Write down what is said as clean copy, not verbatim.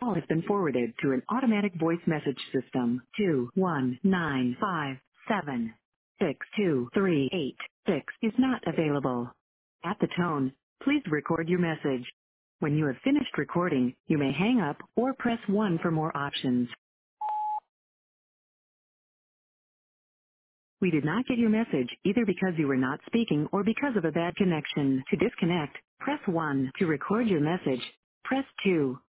call has been forwarded to an automatic voice message system. 21957623886 is not available. At the tone, please record your message. When you have finished recording, you may hang up or press 1 for more options. We did not get your message either because you were not speaking or because of a bad connection. To disconnect, press 1. To record your message, press 2.